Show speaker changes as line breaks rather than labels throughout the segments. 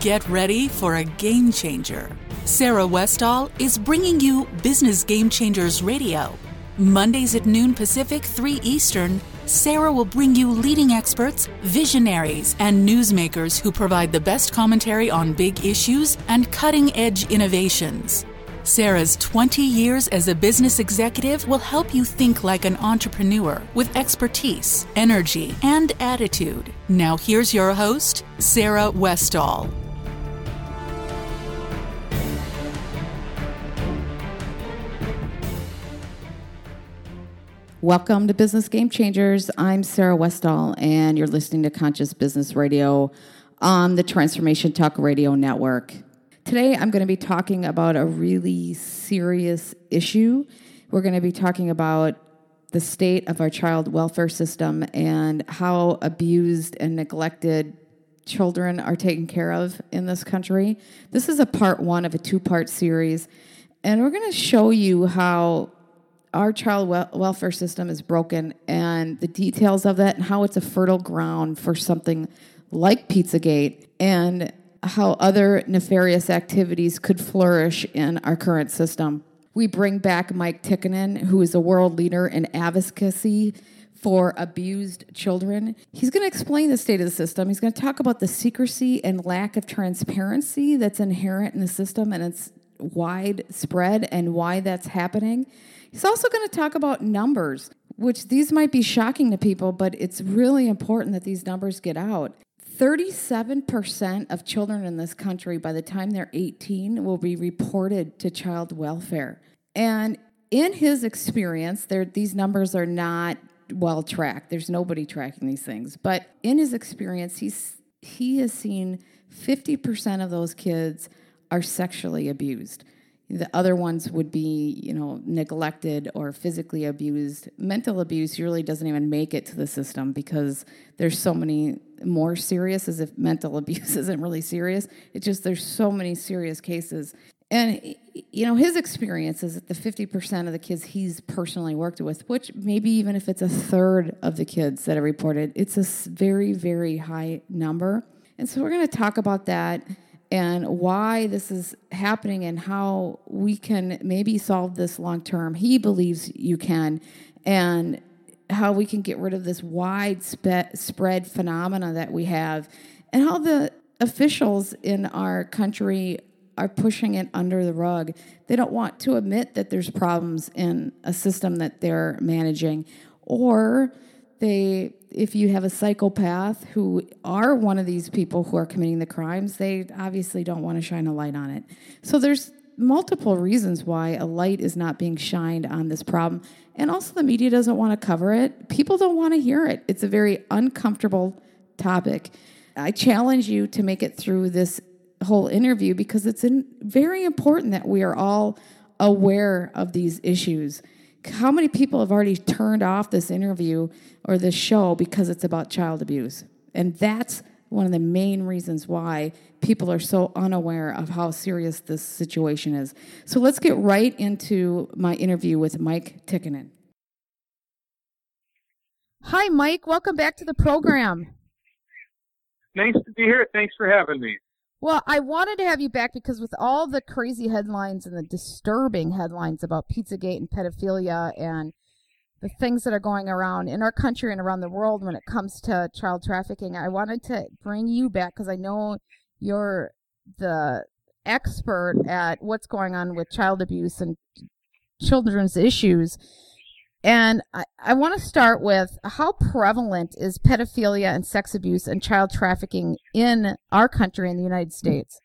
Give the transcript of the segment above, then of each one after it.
Get ready for a game changer. Sarah Westall is bringing you Business Game Changers Radio. Mondays at noon Pacific, 3 Eastern, Sarah will bring you leading experts, visionaries, and newsmakers who provide the best commentary on big issues and cutting-edge innovations. Sarah's 20 years as a business executive will help you think like an entrepreneur with expertise, energy, and attitude. Now here's your host, Sarah Westall.
Welcome to Business Game Changers. I'm Sarah Westall, and you're listening to Conscious Business Radio on the Transformation Talk Radio Network. Today, I'm going to be talking about a really serious issue. We're going to be talking about the state of our child welfare system and how abused and neglected children are taken care of in this country. This is a part one of a two-part series, and we're going to show you how our child welfare system is broken and the details of that and how it's a fertile ground for something like Pizzagate and how other nefarious activities could flourish in our current system. We bring back Mike Tikkanen, who is a world leader in advocacy for abused children. He's going to explain the state of the system. He's going to talk about the secrecy and lack of transparency that's inherent in the system and its widespread and why that's happening. He's also going to talk about numbers, which these might be shocking to people, but it's really important that these numbers get out. 37% of children in this country, by the time they're 18, will be reported to child welfare. And in his experience, these numbers are not well tracked. There's nobody tracking these things. But in his experience, he has seen 50% of those kids are sexually abused. The other ones would be, neglected or physically abused. Mental abuse really doesn't even make it to the system because there's so many more serious, as if mental abuse isn't really serious. It's just there's so many serious cases. And, his experience is that the 50% of the kids he's personally worked with, which maybe even if it's a third of the kids that are reported, it's a very, very high number. And so we're going to talk about that and why this is happening and how we can maybe solve this long term. He believes you can, and how we can get rid of this widespread phenomena that we have, and how the officials in our country are pushing it under the rug. They don't want to admit that there's problems in a system that they're managing, or if you have a psychopath who are one of these people who are committing the crimes, they obviously don't want to shine a light on it. So there's multiple reasons why a light is not being shined on this problem. And also the media doesn't want to cover it. People don't want to hear it. It's a very uncomfortable topic. I challenge you to make it through this whole interview because it's very important that we are all aware of these issues. How many people have already turned off this interview or this show because it's about child abuse? And that's one of the main reasons why people are so unaware of how serious this situation is. So let's get right into my interview with Mike Tikkanen. Hi, Mike. Welcome back to the program.
Nice to be here. Thanks for having me.
Well, I wanted to have you back because with all the crazy headlines and the disturbing headlines about Pizzagate and pedophilia and the things that are going around in our country and around the world when it comes to child trafficking, I wanted to bring you back because I know you're the expert at what's going on with child abuse and children's issues. And I want to start with how prevalent is pedophilia and sex abuse and child trafficking in our country in the United States?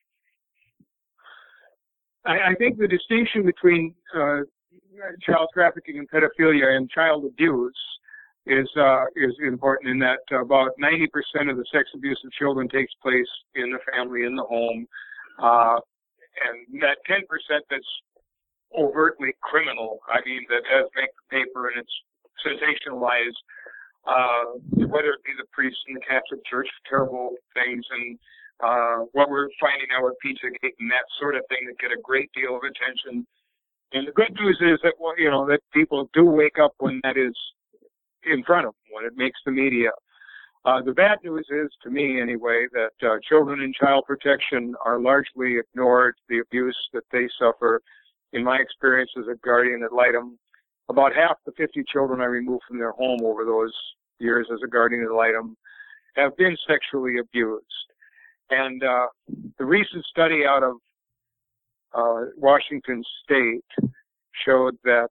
I think the distinction between child trafficking and pedophilia and child abuse is important in that about 90% of the sex abuse of children takes place in the family, in the home, and that 10% that's overtly criminal, that has make the paper and it's sensationalized, whether it be the priests in the Catholic Church, terrible things, and what we're finding out with Pizzagate and that sort of thing that get a great deal of attention. And the good news is that, that people do wake up when that is in front of them, when it makes the media. The bad news is, to me anyway, that children in child protection are largely ignored, the abuse that they suffer. In my experience as a guardian ad litem, about half the 50 children I removed from their home over those years as a guardian ad litem have been sexually abused. And the recent study out of Washington State showed that,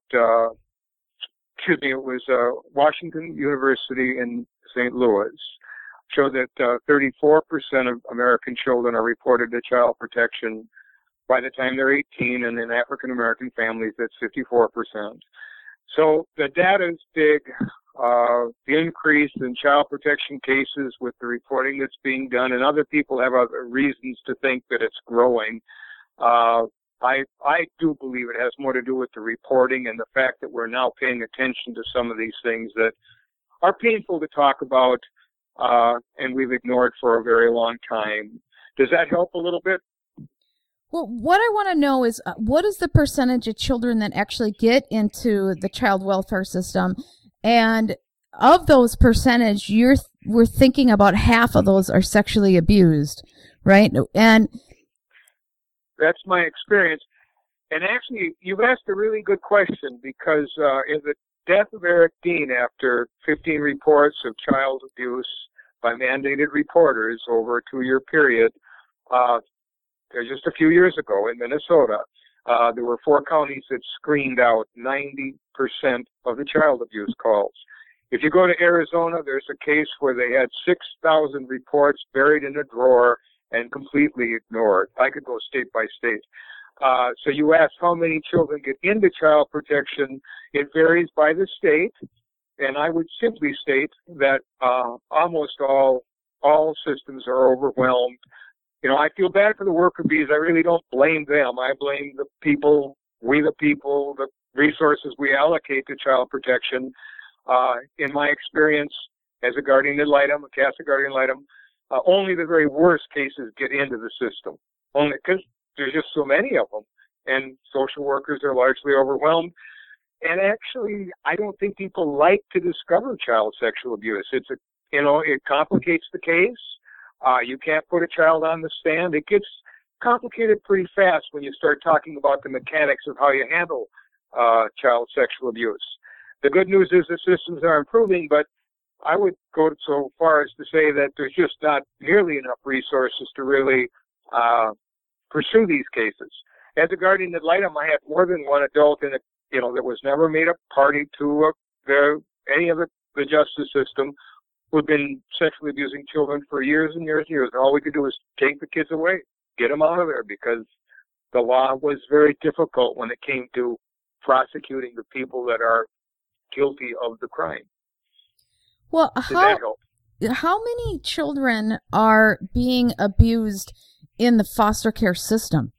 it was Washington University in St. Louis, showed that 34% of American children are reported to child protection by the time they're 18, and in African American families, that's 54%. So the data is big. The increase in child protection cases with the reporting that's being done, and other people have other reasons to think that it's growing. I do believe it has more to do with the reporting and the fact that we're now paying attention to some of these things that are painful to talk about, and we've ignored for a very long time. Does that help a little bit?
Well, what I want to know is what is the percentage of children that actually get into the child welfare system? And of those percentage, we're thinking about half of those are sexually abused, right? And
that's my experience. And actually, you've asked a really good question, because in the death of Eric Dean, after 15 reports of child abuse by mandated reporters over a 2-year period, just a few years ago in Minnesota, there were 4 counties that screened out 90% of the child abuse calls. If you go to Arizona, there's a case where they had 6,000 reports buried in a drawer and completely ignored. I could go state by state. So you ask how many children get into child protection. It varies by the state, and I would simply state that almost all systems are overwhelmed. You know, I feel bad for the worker bees. I really don't blame them. I blame the people, the resources we allocate to child protection. In my experience as a guardian ad litem, a CASA guardian ad litem, only the very worst cases get into the system, only because there's just so many of them, and social workers are largely overwhelmed. And actually, I don't think people like to discover child sexual abuse. It complicates the case. You can't put a child on the stand. It gets complicated pretty fast when you start talking about the mechanics of how you handle child sexual abuse. The good news is the systems are improving, but I would go so far as to say that there's just not nearly enough resources to really pursue these cases. As a guardian ad litem, I had more than one adult that was never made a party to any of the justice system, who've been sexually abusing children for years and years and years. And all we could do was take the kids away, get them out of there, because the law was very difficult when it came to prosecuting the people that are guilty of the crime.
Well, how many children are being abused in the foster care system?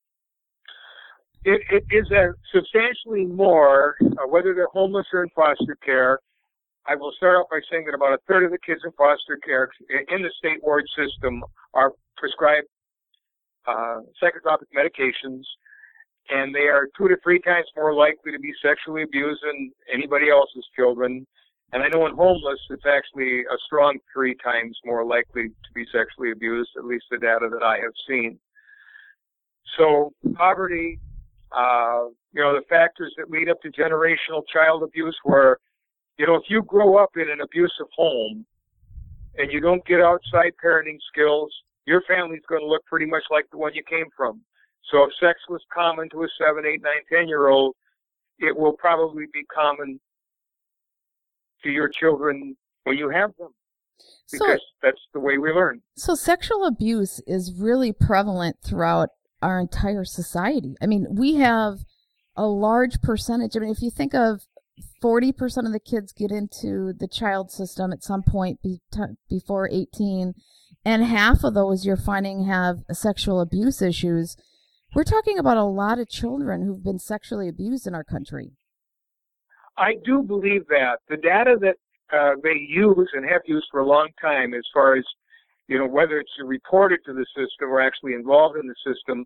It is substantially more, whether they're homeless or in foster care. I will start off by saying that about a third of the kids in foster care in the state ward system are prescribed psychotropic medications, and they are 2 to 3 times more likely to be sexually abused than anybody else's children. And I know in homeless, it's actually a strong 3 times more likely to be sexually abused, at least the data that I have seen. So poverty, the factors that lead up to generational child abuse, where, if you grow up in an abusive home and you don't get outside parenting skills, your family's going to look pretty much like the one you came from. So if sex was common to a 7, 8, 9, 10-year-old, it will probably be common to your children when you have them, because that's the way we learn.
So sexual abuse is really prevalent throughout our entire society. I mean, we have a large percentage. I mean, if you think of 40% of the kids get into the child system at some point before 18, and half of those you're finding have sexual abuse issues. We're talking about a lot of children who've been sexually abused in our country.
I do believe that. The data that they use and have used for a long time, as far as, whether it's reported to the system or actually involved in the system,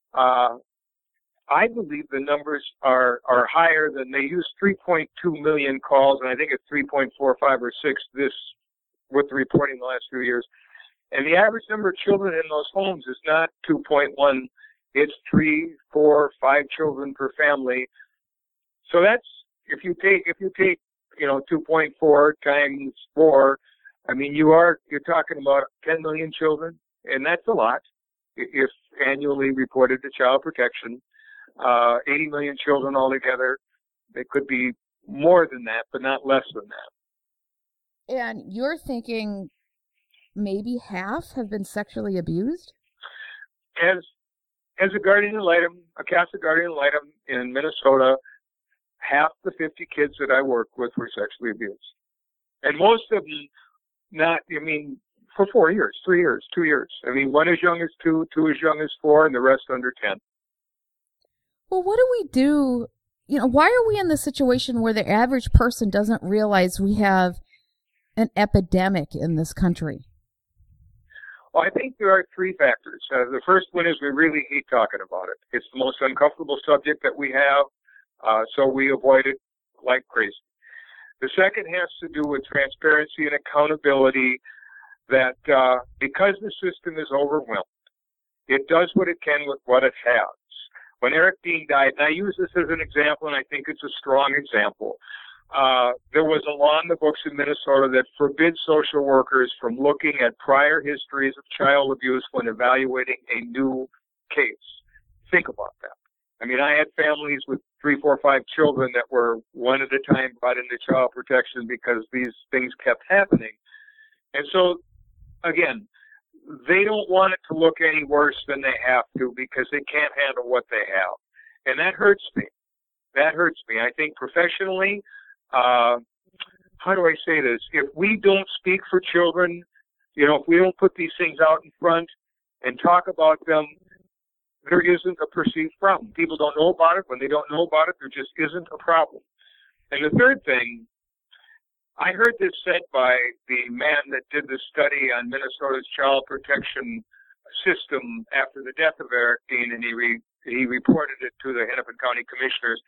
I believe the numbers are higher than they use. 3.2 million calls, and I think it's 3.45 or 6 this with the reporting the last few years. And the average number of children in those homes is not 2.1. It's 3, 4, 5 children per family. So that's, if you take 2.4 times 4, I mean, you're talking about 10 million children, and that's a lot if annually reported to Child Protection. 80 million children altogether. It could be more than that, but not less than that.
And you're thinking maybe half have been sexually abused?
As a guardian ad litem, a CASA guardian ad litem in Minnesota, half the 50 kids that I worked with were sexually abused. And most of them for 4 years, 3 years, 2 years. I mean, one as young as 2, 2 as young as 4, and the rest under 10.
Well, what do we do? Why are we in the situation where the average person doesn't realize we have an epidemic in this country?
Well, I think there are 3 factors. The first one is we really hate talking about it. It's the most uncomfortable subject that we have, so we avoid it like crazy. The second has to do with transparency and accountability, that because the system is overwhelmed, it does what it can with what it has. When Eric Dean died, and I use this as an example, and I think it's a strong example, there was a law in the books in Minnesota that forbids social workers from looking at prior histories of child abuse when evaluating a new case. Think about that. I mean, I had families with 3, 4, 5 children that were one at a time brought into Child Protection because these things kept happening. And so, again, they don't want it to look any worse than they have to because they can't handle what they have. And that hurts me. That hurts me. I think professionally, how do I say this? If we don't speak for children, if we don't put these things out in front and talk about them, there isn't a perceived problem. People don't know about it. When they don't know about it, there just isn't a problem. And the third thing, I heard this said by the man that did the study on Minnesota's child protection system after the death of Eric Dean, and he reported it to the Hennepin County Commissioners.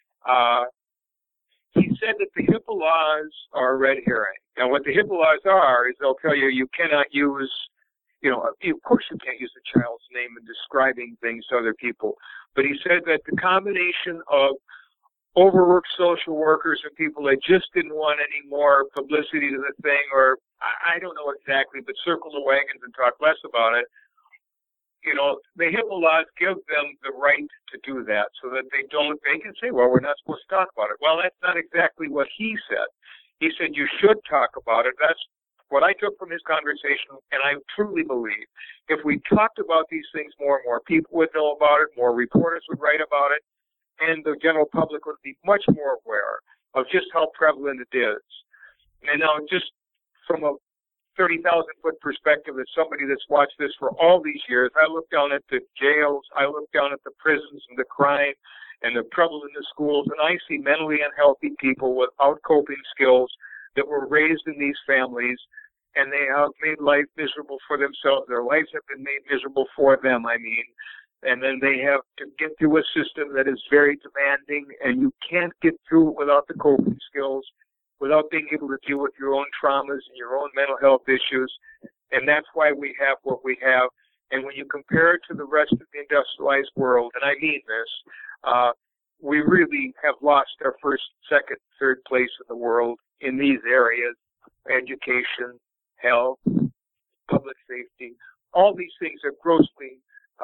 He said that the HIPAA laws are a red herring. Now, what the HIPAA laws are is they'll tell you cannot use, of course you can't use a child's name in describing things to other people. But he said that the combination of overworked social workers and people that just didn't want any more publicity to the thing, or I don't know exactly, but circle the wagons and talk less about it. The HIPAA laws give them the right to do that so that they can say, well, we're not supposed to talk about it. Well, that's not exactly what he said. He said you should talk about it. That's what I took from his conversation, and I truly believe if we talked about these things more and more, people would know about it, more reporters would write about it, and the general public would be much more aware of just how prevalent it is. And now, just from a 30,000-foot perspective, as somebody that's watched this for all these years, I look down at the jails, I look down at the prisons and the crime and the trouble in the schools, and I see mentally unhealthy people without coping skills that were raised in these families, and they have made life miserable for themselves. Their lives have been made miserable for them, and then they have to get through a system that is very demanding, and you can't get through it without the coping skills, without being able to deal with your own traumas and your own mental health issues. And that's why we have what we have. And when you compare it to the rest of the industrialized world, and I mean this, we really have lost our first, second, third place in the world in these areas: education, health, public safety. All these things are grossly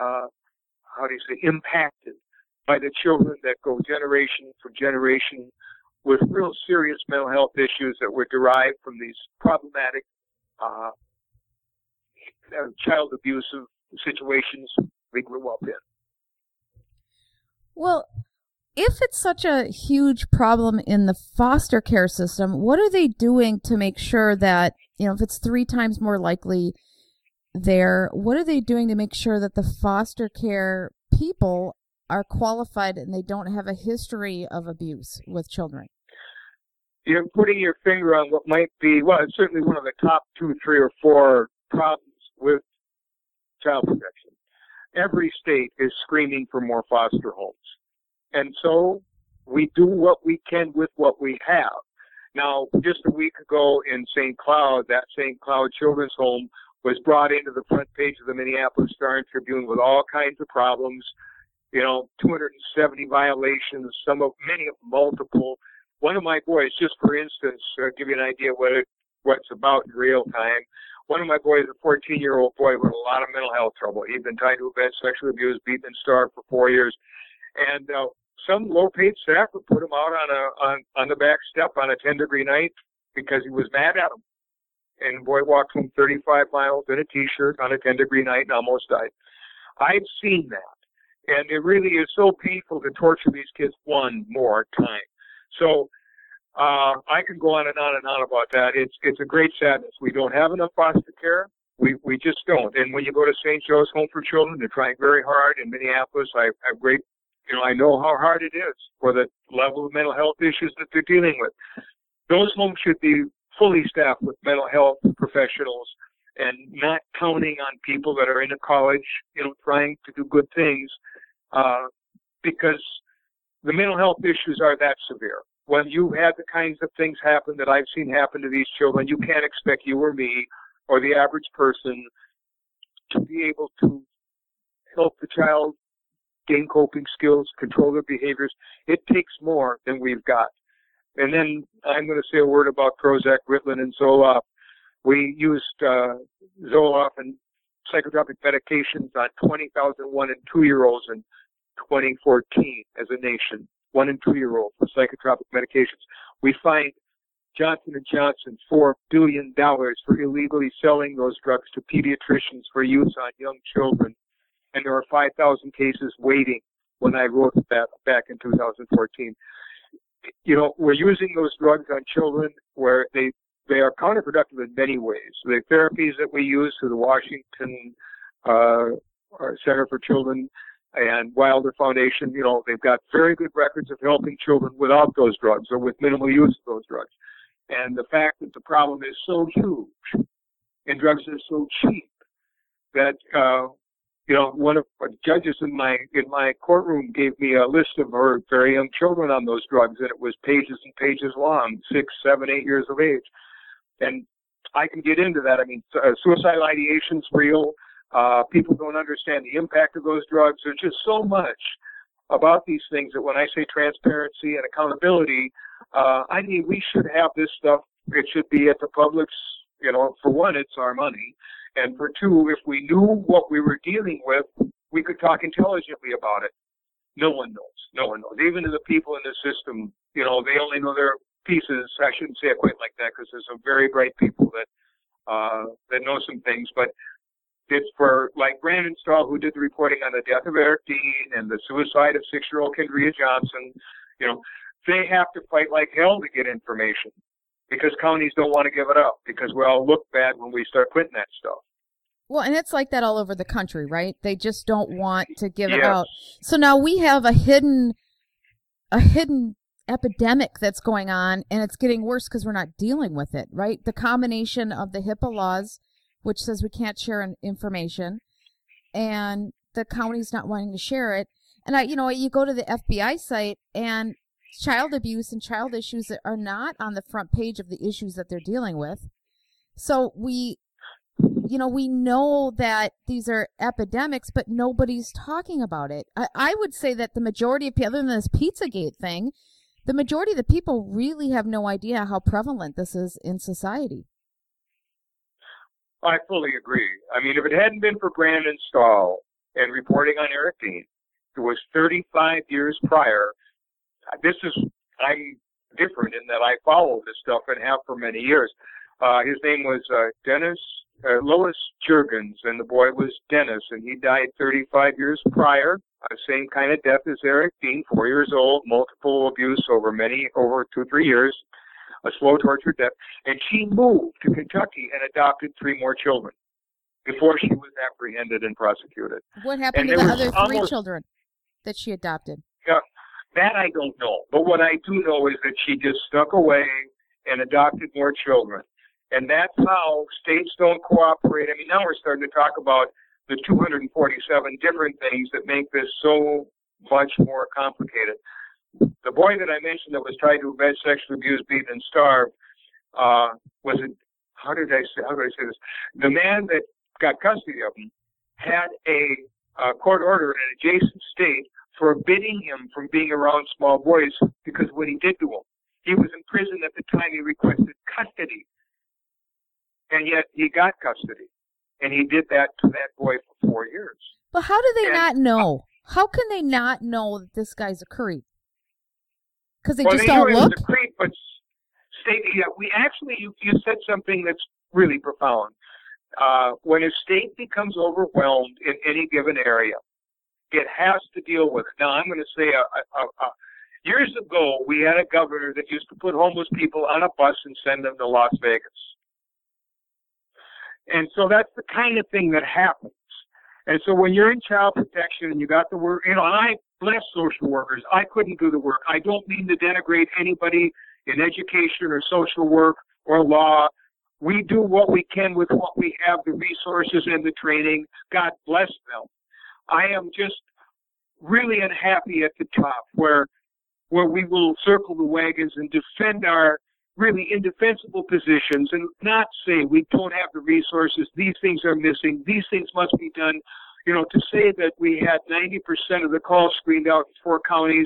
impacted by the children that go generation for generation with real serious mental health issues that were derived from these problematic child abusive situations we grew up in.
Well, if it's such a huge problem in the foster care system, what are they doing to make sure that, if it's 3 times more likely there, what are they doing to make sure that the foster care people are qualified and they don't have a history of abuse with children?
You're putting your finger on what might be, well, it's certainly one of the top 2, 3, or 4 problems with child protection. Every state is screaming for more foster homes. And so we do what we can with what we have. Now, just a week ago in St. Cloud, that St. Cloud Children's Home was brought into the front page of the Minneapolis Star and Tribune with all kinds of problems, 270 violations, many of multiple. One of my boys, just for instance, give you an idea what it's about in real time. One of my boys, a 14-year-old boy with a lot of mental health trouble. He'd been tied to a bed, sexually abused, beaten, and starved for 4 years. And some low-paid staff would put him out on the back step on a 10-degree night because he was mad at him. And the boy walked home 35 miles in a T-shirt on a 10-degree night and almost died. I've seen that. And it really is so painful to torture these kids one more time. So I can go on and on and on about that. It's a great sadness. We don't have enough foster care. We just don't. And when you go to St. Joe's Home for Children, they're trying very hard in Minneapolis. I have great, I know how hard it is for the level of mental health issues that they're dealing with. Those homes should be fully staffed with mental health professionals and not counting on people that are in a college, trying to do good things, because the mental health issues are that severe. When you have the kinds of things happen that I've seen happen to these children, you can't expect you or me or the average person to be able to help the child gain coping skills, control their behaviors. It takes more than we've got. And then I'm going to say a word about Prozac, Ritalin, and Zoloft. We used Zoloft and psychotropic medications on 20,000 1- and 2-year-olds in 2014 as a nation. 1- and 2-year-olds with psychotropic medications. We fined Johnson & Johnson $4 billion for illegally selling those drugs to pediatricians for use on young children. And there are 5,000 cases waiting when I wrote that back in 2014. We're using those drugs on children where they are counterproductive in many ways. The therapies that we use through the Washington Center for Children and Wilder Foundation, they've got very good records of helping children without those drugs or with minimal use of those drugs. And the fact that the problem is so huge and drugs are so cheap that, one of the judges in my courtroom gave me a list of her very young children on those drugs, and it was pages and pages long, 6, 7, 8 years of age. And I can get into that. I mean, suicidal ideation's real. People don't understand the impact of those drugs. There's just so much about these things that when I say transparency and accountability, we should have this stuff. It should be at the public's, for one, it's our money. And for two, if we knew what we were dealing with, we could talk intelligently about it. No one knows. No one knows. Even the people in the system, they only know their pieces. I shouldn't say it quite like that because there's some very bright people that know some things. But it's for, like Brandon Stahl, who did the reporting on the death of Eric Dean and the suicide of 6-year-old Kendria Johnson, they have to fight like hell to get information because counties don't want to give it up because we all look bad when we start quitting that stuff.
Well, and it's like that all over the country, right? They just don't want to give it out. So now we have a hidden epidemic that's going on, and it's getting worse because we're not dealing with it, right? The combination of the HIPAA laws, which says we can't share information, and the county's not wanting to share it. And you go to the FBI site, and child abuse and child issues are not on the front page of the issues that they're dealing with. So we know that these are epidemics, but nobody's talking about it. I would say that the majority of people, other than this Pizzagate thing, the majority of the people really have no idea how prevalent this is in society.
I fully agree. I mean, if it hadn't been for Brandon Stahl and reporting on Eric Dean, it was 35 years prior. I'm different in that I follow this stuff and have for many years. His name was Louis Juergens, and the boy was Dennis, and he died 35 years prior. Same kind of death as Eric Dean, 4 years old, multiple abuse over 2-3 years, a slow torture death. And she moved to Kentucky and adopted 3 more children before she was apprehended and prosecuted.
What happened to the other 3 children that she adopted?
Yeah, that I don't know. But what I do know is that she just stuck away and adopted more children. And that's how states don't cooperate. I mean, now we're starting to talk about the 247 different things that make this so much more complicated. The boy that I mentioned that was tried to avenge sexually abused, beaten, and starved was it? How do I say this? The man that got custody of him had a court order in an adjacent state forbidding him from being around small boys because of what he did to him. He was in prison at the time he requested custody, and yet he got custody, and he did that to that boy for 4 years.
But how do they not know? How can they not know that this guy's a creep? Because they just don't look?
He's a creep, but you said something that's really profound. When a state becomes overwhelmed in any given area, it has to deal with it. Now, I'm going to say, years ago, we had a governor that used to put homeless people on a bus and send them to Las Vegas. And so that's the kind of thing that happens. And so when you're in child protection and you got the work, and I bless social workers. I couldn't do the work. I don't mean to denigrate anybody in education or social work or law. We do what we can with what we have, the resources and the training. God bless them. I am just really unhappy at the top where we will circle the wagons and defend our really indefensible positions and not say we don't have the resources, these things are missing, these things must be done. You know, to say that we had 90% of the calls screened out in 4 counties,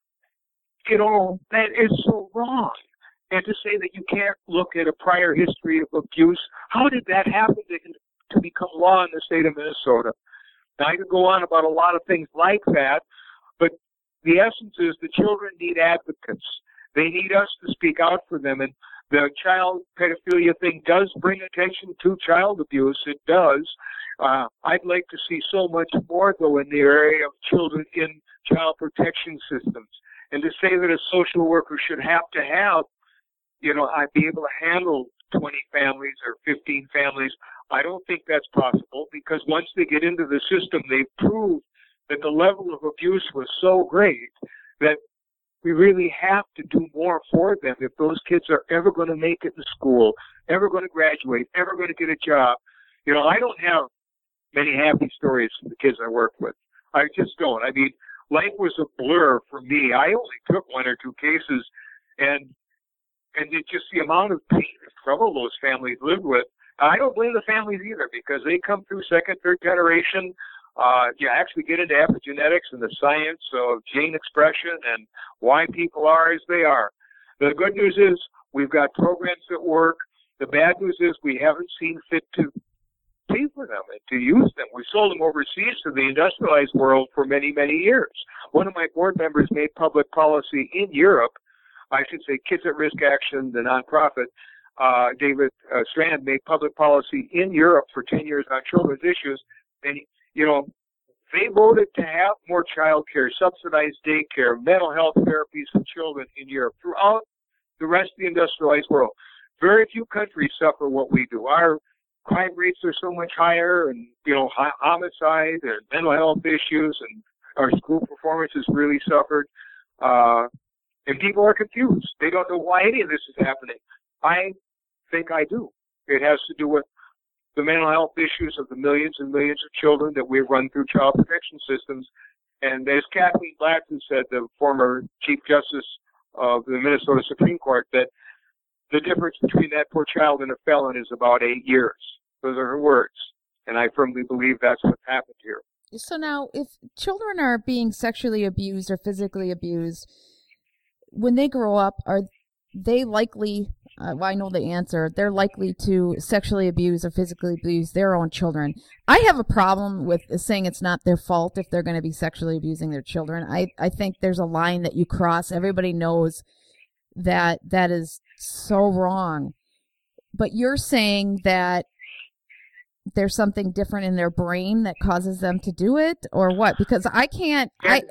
you know, that is so wrong. And to say that you can't look at a prior history of abuse, how did that happen to become law in the state of Minnesota? Now, I could go on about a lot of things like that, but the essence is the children need advocates. They need us to speak out for them. And the child pedophilia thing does bring attention to child abuse. It does. I'd like to see so much more, though, in the area of children in child protection systems. And to say that a social worker should have to have, you know, I'd be able to handle 20 families or 15 families, I don't think that's possible, because once they get into the system, they've proved that the level of abuse was so great that we really have to do more for them if those kids are ever going to make it in school, ever going to graduate, ever going to get a job. You know, I don't have many happy stories from the kids I work with. I just don't. I mean, life was a blur for me. I only took 1 or 2 cases, and it just the amount of pain and trouble those families lived with. I don't blame the families either, because they come through second, third generation. You actually get into epigenetics and the science of gene expression and why people are as they are. The good news is we've got programs that work. The bad news is we haven't seen fit to pay for them and to use them. We sold them overseas to the industrialized world for many, many years. One of my board members made public policy in Europe. I should say Kids at Risk Action, the nonprofit. David Strand made public policy in Europe for 10 years on children's issues. And, you know, they voted to have more child care, subsidized daycare, mental health therapies for children in Europe throughout the rest of the industrialized world. Very few countries suffer what we do. Our crime rates are so much higher, and, you know, homicide and mental health issues, and our school performance has really suffered. And people are confused. They don't know why any of this is happening. I think I do. It has to do with the mental health issues of the millions and millions of children that we run through child protection systems. And as Kathleen Blackson said, the former Chief Justice of the Minnesota Supreme Court, that the difference between that poor child and a felon is about 8 years. Those are her words. And I firmly believe that's what happened here.
So now, if children are being sexually abused or physically abused, when they grow up, are they likely, well, I know the answer, they're likely to sexually abuse or physically abuse their own children. I have a problem with saying it's not their fault if they're going to be sexually abusing their children. I think there's a line that you cross. Everybody knows that that is so wrong. But you're saying that there's something different in their brain that causes them to do it, or what? Because I can't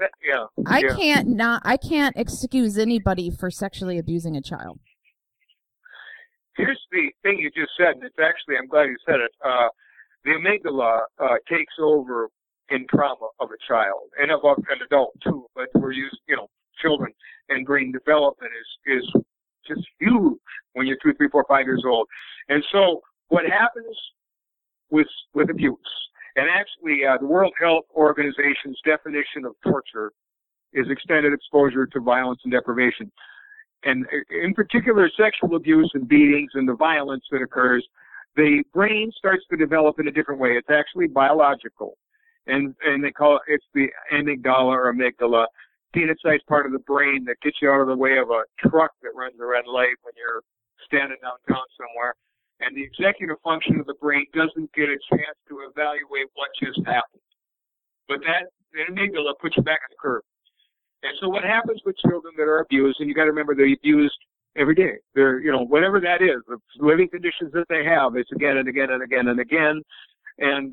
excuse anybody for sexually abusing a child.
Here's the thing you just said, and it's actually, I'm glad you said it. The amygdala takes over in trauma of a child and of an adult too, but we're used, you know, children and brain development is just huge when you're 2, 3, 4, 5 years old. And so what happens with abuse, and actually the World Health Organization's definition of torture is extended exposure to violence and deprivation. And in particular, sexual abuse and beatings and the violence that occurs, the brain starts to develop in a different way. It's actually biological. And they call it's the amygdala or amygdala, phenocized part of the brain that gets you out of the way of a truck that runs a red light when you're standing downtown somewhere. And the executive function of the brain doesn't get a chance to evaluate what just happened. But that the amygdala puts you back on the curve. And so what happens with children that are abused, and you got to remember they're abused every day. They're, whatever that is, the living conditions that they have, it's again and again and again and again. And,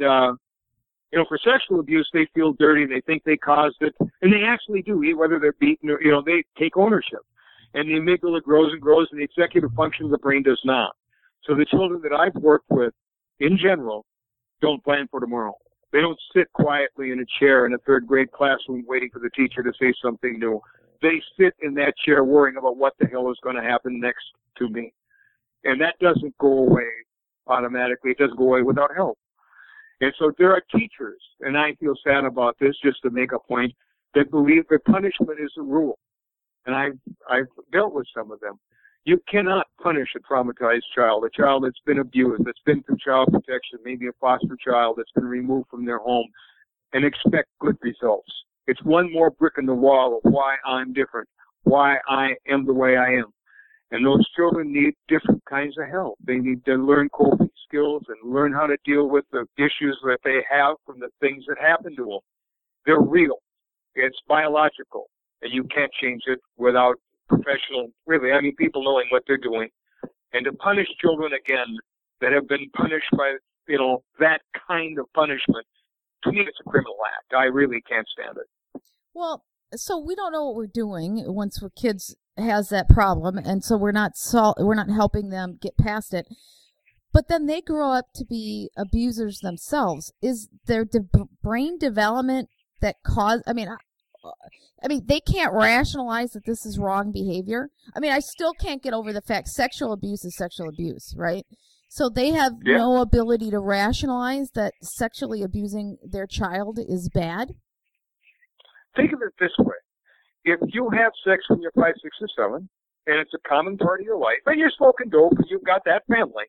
for sexual abuse, they feel dirty. They think they caused it. And they actually do, whether they're beaten or, they take ownership. And the amygdala grows and grows, and the executive function of the brain does not. So the children that I've worked with, in general, don't plan for tomorrow. They don't sit quietly in a chair in a third grade classroom waiting for the teacher to say something new. They sit in that chair worrying about what the hell is going to happen next to me. And that doesn't go away automatically. It doesn't go away without help. And so there are teachers, and I feel sad about this, just to make a point, that believe that punishment is the rule. And I've dealt with some of them. You cannot punish a traumatized child, a child that's been abused, that's been through child protection, maybe a foster child that's been removed from their home, and expect good results. It's one more brick in the wall of why I'm different, why I am the way I am. And those children need different kinds of help. They need to learn coping skills and learn how to deal with the issues that they have from the things that happen to them. They're real. It's biological, and you can't change it without professional, people knowing what they're doing. And to punish children again that have been punished by, that kind of punishment, to me it's a criminal act. I really can't stand it.
Well, so we don't know what we're doing once kids has that problem, and so we're not helping them get past it. But then they grow up to be abusers themselves. Is their brain development that cause? I mean, they can't rationalize that this is wrong behavior. I still can't get over the fact sexual abuse is sexual abuse, right? So they have no ability to rationalize that sexually abusing their child is bad.
Think of it this way. If you have sex when you're 5, 6, or 7, and it's a common part of your life, and you're smoking dope, and you've got that family,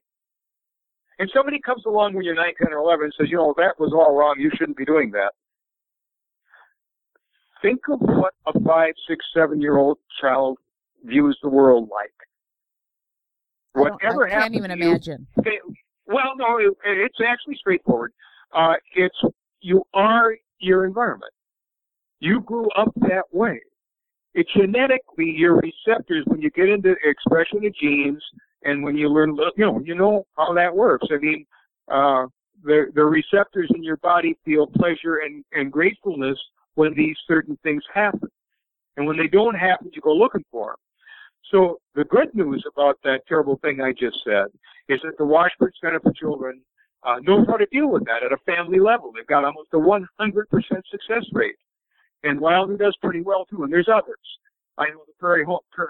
and somebody comes along when you're 9, 10, or 11 and says, that was all wrong, you shouldn't be doing that. Think of what a 5, 6, 7-year-old child views the world like. Whatever
I can't even imagine.
Well, no, it's actually straightforward. You are your environment. You grew up that way. It's genetically your receptors when you get into expression of genes and when you learn, you know how that works. The receptors in your body feel pleasure and gratefulness when these certain things happen. And when they don't happen, you go looking for them. So the good news about that terrible thing I just said is that the Washburn Center for Children knows how to deal with that at a family level. They've got almost a 100% success rate. And Wilder does pretty well, too, and there's others. I know the Prairie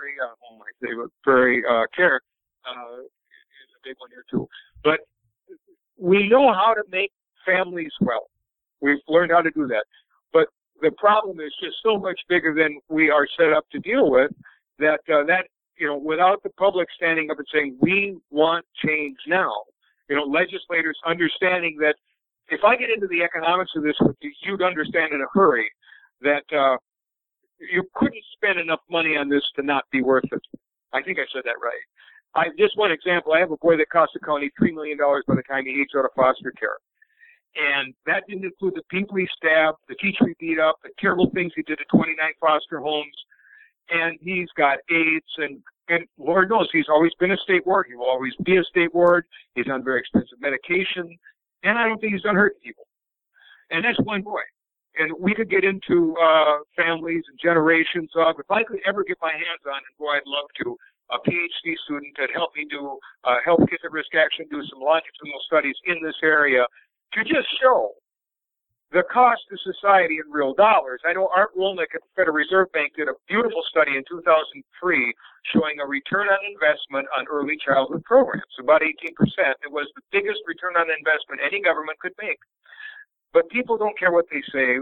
Care is a big one here, too. But we know how to make families well. We've learned how to do that. But the problem is just so much bigger than we are set up to deal with that without the public standing up and saying, we want change now, legislators understanding that if I get into the economics of this with you, you'd understand in a hurry that you couldn't spend enough money on this to not be worth it. I think I said that right. Just one example, I have a boy that cost the county $3 million by the time he aged out of foster care. And that didn't include the people he stabbed, the teacher he beat up, the terrible things he did to 29 foster homes. And he's got AIDS, and Lord knows he's always been a state ward. He will always be a state ward. He's on very expensive medication. And I don't think he's done hurt people. And that's one boy. And we could get into families and generations of, if I could ever get my hands on, and boy, I'd love to, a PhD student that helped me help Kids at Risk Action do some longitudinal studies in this area to just show the cost to society in real dollars. I know Art Rolnick at the Federal Reserve Bank did a beautiful study in 2003 showing a return on investment on early childhood programs, about 18%. It was the biggest return on investment any government could make. But people don't care what they say.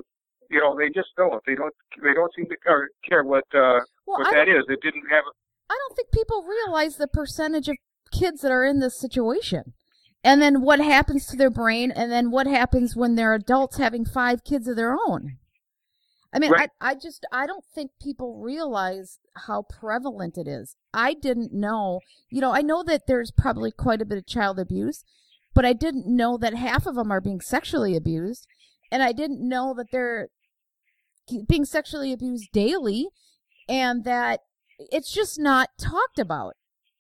They just don't. They don't seem to care what
Well,
that is. It didn't have.
I don't think people realize the percentage of kids that are in this situation. And then what happens to their brain, and then what happens when they're adults having 5 kids of their own. I mean,
Right.
I don't think people realize how prevalent it is. I didn't know, I know that there's probably quite a bit of child abuse, but I didn't know that half of them are being sexually abused, and I didn't know that they're being sexually abused daily, and that it's just not talked about.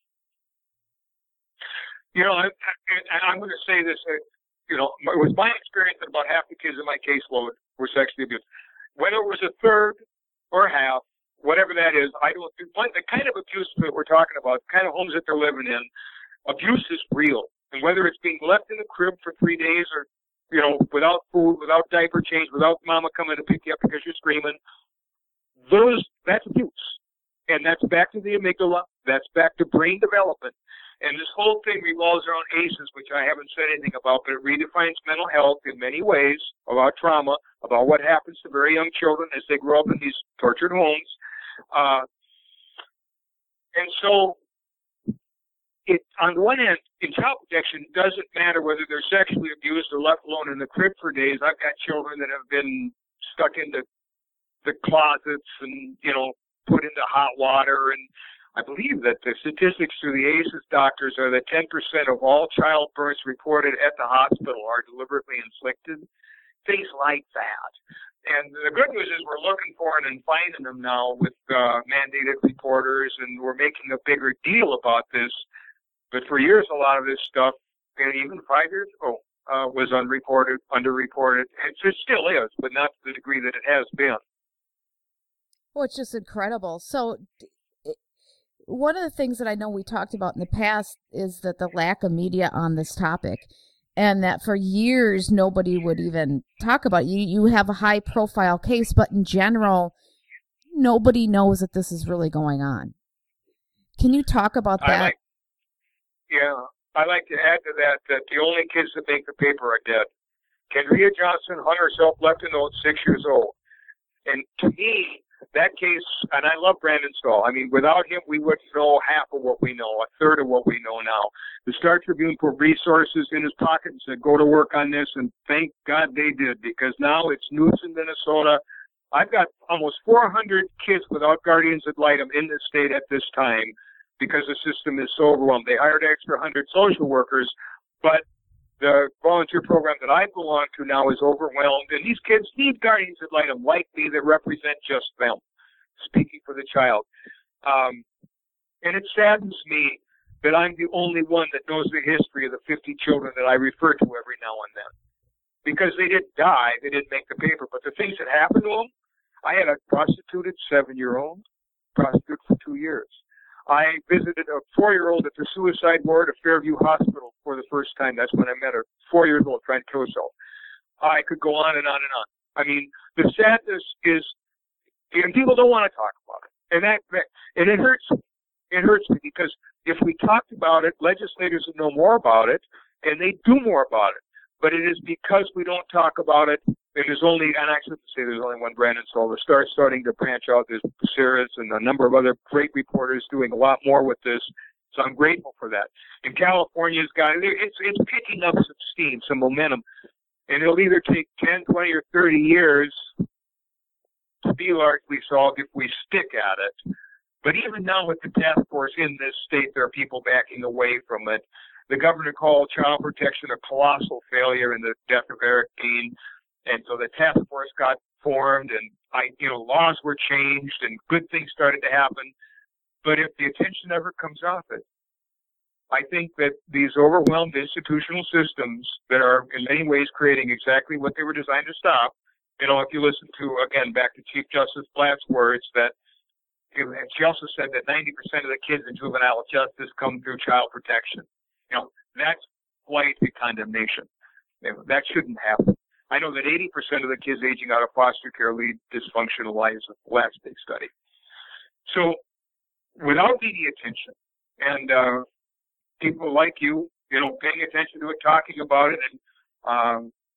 I'm going to say this. It was my experience that about half the kids in my caseload were sexually abused. Whether it was a third or half, whatever that is, I don't. The kind of abuse that we're talking about, the kind of homes that they're living in, abuse is real. And whether it's being left in the crib for 3 days or, without food, without diaper change, without mama coming to pick you up because you're screaming, that's abuse. And that's back to the amygdala. That's back to brain development. And this whole thing revolves around ACEs, which I haven't said anything about, but it redefines mental health in many ways, about trauma, about what happens to very young children as they grow up in these tortured homes. And so, on the one hand, in child protection, it doesn't matter whether they're sexually abused or left alone in the crib for days. I've got children that have been stuck into the closets and, put into hot water. And I believe that the statistics through the ACEs doctors are that 10% of all child births reported at the hospital are deliberately inflicted. Things like that. And the good news is we're looking for it and finding them now with mandated reporters, and we're making a bigger deal about this. But for years, a lot of this stuff, and even 5 years ago, was unreported, underreported. It still is, but not to the degree that it has been.
Well, it's just incredible. So one of the things that I know we talked about in the past is that the lack of media on this topic, and that for years nobody would even talk about it. You have a high-profile case, but in general, nobody knows that this is really going on. Can you talk about that?
I'd like to add to that the only kids that make the paper are dead. Kendria Johnson hung herself, left a note, 6 years old. And to me, that case, and I love Brandon Stahl. I mean, without him, we wouldn't know half of what we know, a third of what we know now. The Star Tribune put resources in his pocket and said, go to work on this, and thank God they did, because now it's Knudsen, Minnesota. I've got almost 400 kids without guardians ad litem in this state at this time because the system is so overwhelmed. They hired extra 100 social workers, but the volunteer program that I belong to now is overwhelmed, and these kids need guardians ad litem like me that represent just them, speaking for the child. And it saddens me that I'm the only one that knows the history of the 50 children that I refer to every now and then. Because they didn't die, they didn't make the paper, but the things that happened to them, I had a prostituted 7-year-old, prostitute for 2 years. I visited a 4-year-old at the suicide ward of Fairview Hospital for the first time. That's when I met her. 4 years old, trying to kill herself. I could go on and on and on. I mean, the sadness is, and people don't want to talk about it. And it hurts me. It hurts me because if we talked about it, legislators would know more about it, and they do more about it. But it is because we don't talk about it. And there's only, and I shouldn't say there's only one Brandon Stahl. They're starting to branch out. There's Sarah's and a number of other great reporters doing a lot more with this. So I'm grateful for that. And California's got, it's picking up some steam, some momentum. And it'll either take 10, 20, or 30 years to be largely solved if we stick at it. But even now with the task force in this state, there are people backing away from it. The governor called child protection a colossal failure in the death of Eric Dean. And so the task force got formed, and laws were changed, and good things started to happen. But if the attention ever comes off it, I think that these overwhelmed institutional systems that are in many ways creating exactly what they were designed to stop. If you listen to, again, back to Chief Justice Blatt's words, that and she also said that 90% of the kids in juvenile justice come through child protection. That's flight and condemnation. That shouldn't happen. I know that 80% of the kids aging out of foster care lead dysfunctional lives, the last big study. So without media attention and people like you, paying attention to it, talking about it, and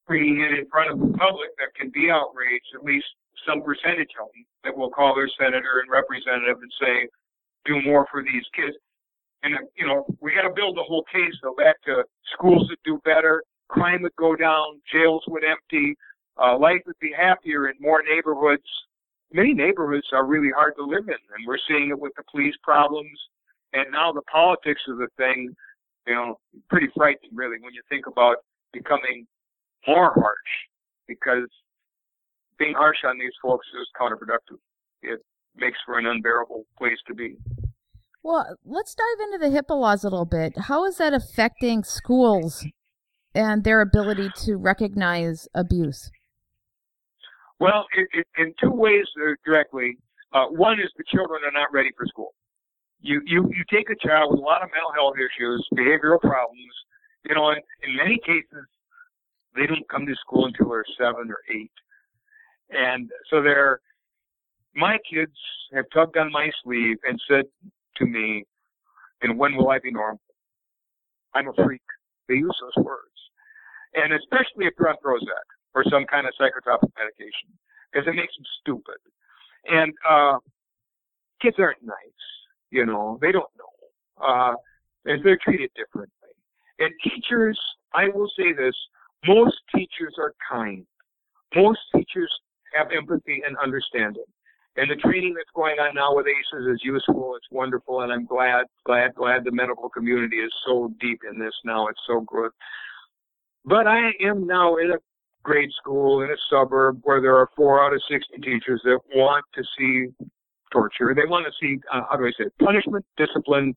bringing it in front of the public that can be outraged, at least some percentage of them that will call their senator and representative and say, do more for these kids. And, we got to build the whole case, though, back to schools that do better, crime would go down, jails would empty, life would be happier in more neighborhoods. Many neighborhoods are really hard to live in, and we're seeing it with the police problems. And now the politics of the thing, pretty frightening, really, when you think about becoming more harsh, because being harsh on these folks is counterproductive. It makes for an unbearable place to be.
Well, let's dive into the HIPAA laws a little bit. How is that affecting schools and their ability to recognize abuse?
Well, in two ways directly. One is the children are not ready for school. You take a child with a lot of mental health issues, behavioral problems, and in many cases, they don't come to school until they're 7 or 8. And so my kids have tugged on my sleeve and said to me, when will I be normal? I'm a freak. They use those words. And especially if they're on Prozac or some kind of psychotropic medication, because it makes them stupid. And kids aren't nice, they don't know. And they're treated differently. And teachers, I will say this, most teachers are kind. Most teachers have empathy and understanding. And the training that's going on now with ACEs is useful. It's wonderful. And I'm glad the medical community is so deep in this now. It's so good. But I am now in a grade school in a suburb where there are 4 out of 60 teachers that want to see torture. They want to see, punishment, discipline,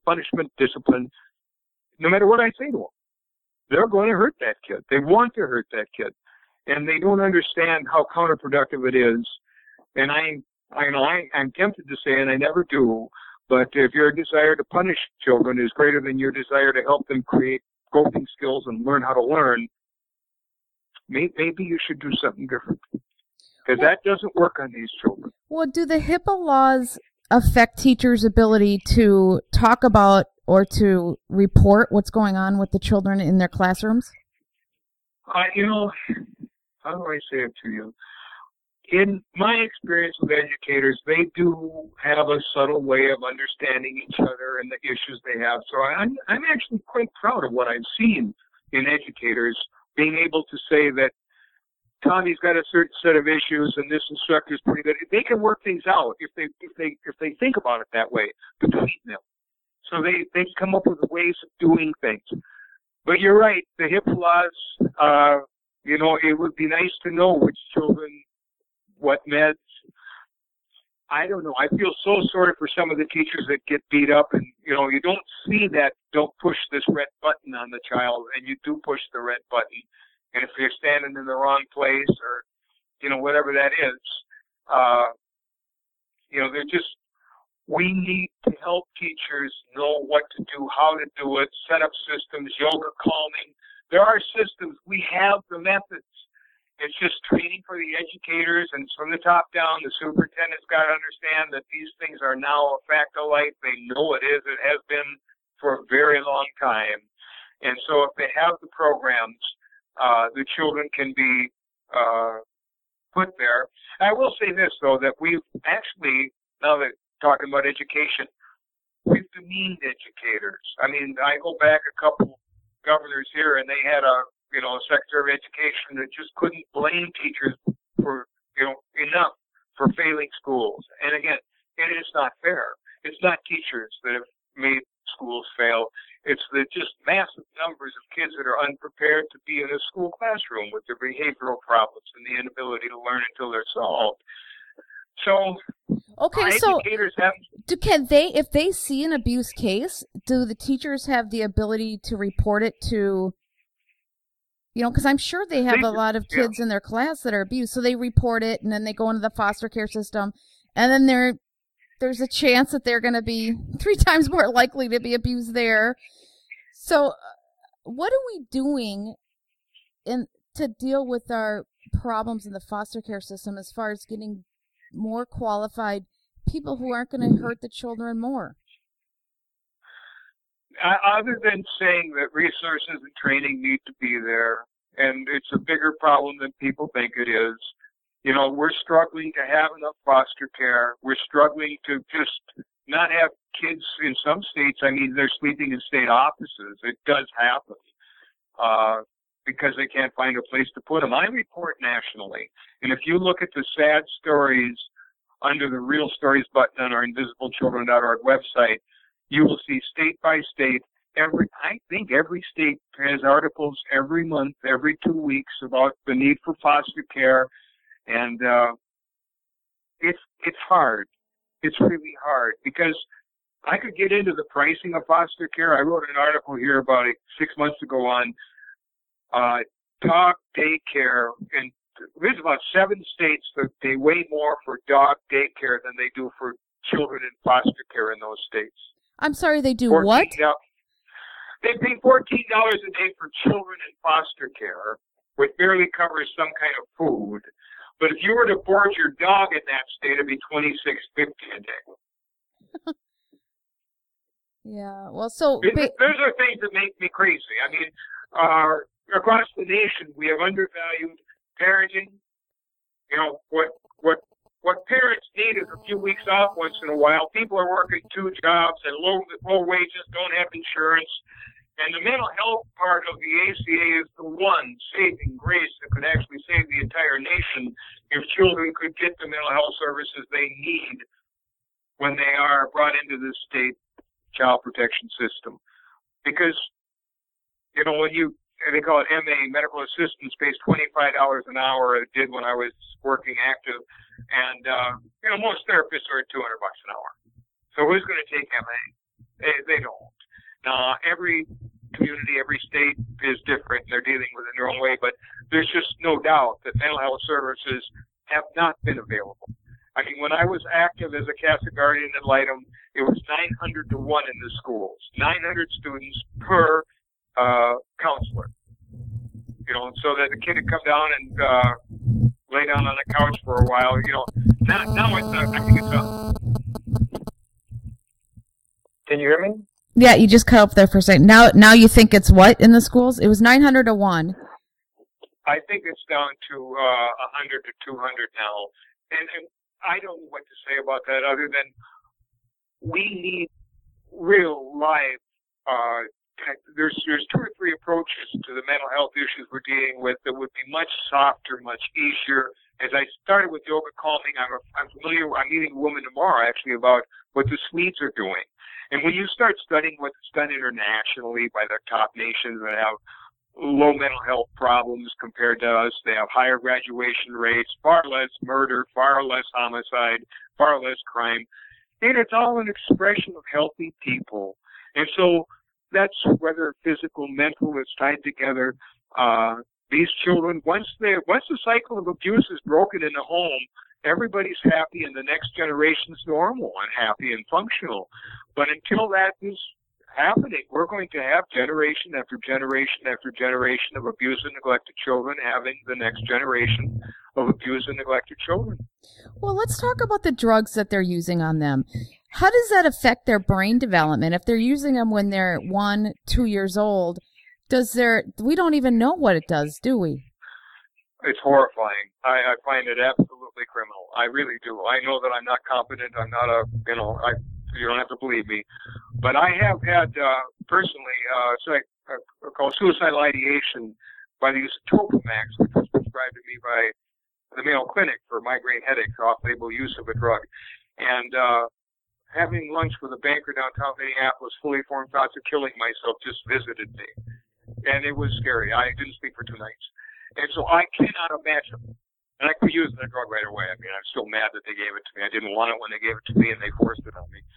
no matter what I say to them. They're going to hurt that kid. They want to hurt that kid. And they don't understand how counterproductive it is. And I'm tempted to say, and I never do, but if your desire to punish children is greater than your desire to help them create coping skills and learn how to learn, maybe you should do something different. Because that doesn't work on these children.
Well, do the HIPAA laws affect teachers' ability to talk about or to report what's going on with the children in their classrooms?
How do I say it to you? In my experience with educators, they do have a subtle way of understanding each other and the issues they have. So I'm actually quite proud of what I've seen in educators being able to say that Tommy's got a certain set of issues and this instructor's pretty good. They can work things out if they think about it that way between them. So they come up with ways of doing things. But you're right, the HIPAA laws, it would be nice to know which children, what meds. I don't know. I feel so sorry for some of the teachers that get beat up and, you don't see that, don't push this red button on the child, and you do push the red button. And if you're standing in the wrong place or, whatever that is, we need to help teachers know what to do, how to do it, set up systems, yoga calming. There are systems. We have the methods. It's just training for the educators, and from the top down, the superintendent's got to understand that these things are now a fact of life. They know it is. It has been for a very long time. And so if they have the programs, the children can be put there. I will say this, though, that we've actually, now that talking about education, we've demeaned educators. I mean, I go back a couple governors here, and they had a Secretary of Education that just couldn't blame teachers for, enough for failing schools. And again, it is not fair. It's not teachers that have made schools fail. It's the just massive numbers of kids that are unprepared to be in a school classroom with their behavioral problems and the inability to learn until they're solved. So, educators
can they, if they see an abuse case, do the teachers have the ability to report it to, because I'm sure they have a lot of kids in their class that are abused, so they report it, and then they go into the foster care system, and then there's a chance that they're going to be 3 times more likely to be abused there. So what are we doing to deal with our problems in the foster care system as far as getting more qualified people who aren't going to hurt the children more?
Other than saying that resources and training need to be there, and it's a bigger problem than people think it is. You know, we're struggling to have enough foster care. We're struggling to just not have kids in some states. I mean, they're sleeping in state offices. It does happen because they can't find a place to put them. I report nationally, and if you look at the sad stories under the Real Stories button on our InvisibleChildren.org website, you will see state by state. I think every state has articles every month, every 2 weeks about the need for foster care, and it's hard. It's really hard because I could get into the pricing of foster care. I wrote an article here about 6 months ago on dog daycare, and there's about 7 states that they weigh more for dog daycare than they do for children in foster care in those states.
I'm sorry, they do what?
They pay $14 a day for children in foster care, which barely covers some kind of food. But if you were to board your dog in that state, it'd be $26.50 a day.
Yeah, well, so
those are things that make me crazy. I mean, across the nation, we have undervalued parenting. You know, what parents need is a few weeks off once in a while. People are working 2 jobs and low wages, don't have insurance. And the mental health part of the ACA is the one saving grace that could actually save the entire nation if children could get the mental health services they need when they are brought into the state child protection system. Because, you know, they call it MA, medical assistance, pays $25 an hour. It did when I was working active. And, you know, most therapists are at $200 an hour. So who's going to take MA? They don't. Now, every community, every state is different. They're dealing with it in their own way, but there's just no doubt that mental health services have not been available. I mean, when I was active as a CASA guardian at Lytton, it was 900 to 1 in the schools, 900 students per counselor. You know, so that the kid would come down and lay down on the couch for a while. You know, now it's I think it's Can you hear me?
Yeah, you just cut up there for a second. Now you think it's what in the schools? It was 900 to 1.
I think it's down to 100 to 200 now. And I don't know what to say about that other than we need real live there's 2 or 3 approaches to the mental health issues we're dealing with that would be much softer, much easier. As I started with yoga calming, I'm meeting a woman tomorrow actually about what the Swedes are doing. And when you start studying what's done internationally by the top nations that have low mental health problems compared to us, they have higher graduation rates, far less murder, far less homicide, far less crime. And it's all an expression of healthy people. And so that's whether physical, mental, it's tied together. These children, once the cycle of abuse is broken in the home, everybody's happy and the next generation's normal and happy and functional. But until that is happening, we're going to have generation after generation after generation of abused and neglected children having the next generation of abused and neglected children.
Well, let's talk about the drugs that they're using on them. How does that affect their brain development? If they're using them when they're 1, 2 years old, we don't even know what it does, do we?
It's horrifying. I find it absolutely criminal. I really do. I know that I'm not competent. I'm not you don't have to believe me. But I have had, personally, called suicidal ideation by the use of Topamax, which was prescribed to me by the Mayo Clinic for migraine headaches, off-label use of a drug. And having lunch with a banker downtown Minneapolis, fully formed thoughts of killing myself, just visited me. And it was scary. I didn't sleep for 2 nights. And so I cannot imagine. And I could use the drug right away. I mean, I'm still mad that they gave it to me. I didn't want it when they gave it to me, and they forced it on me.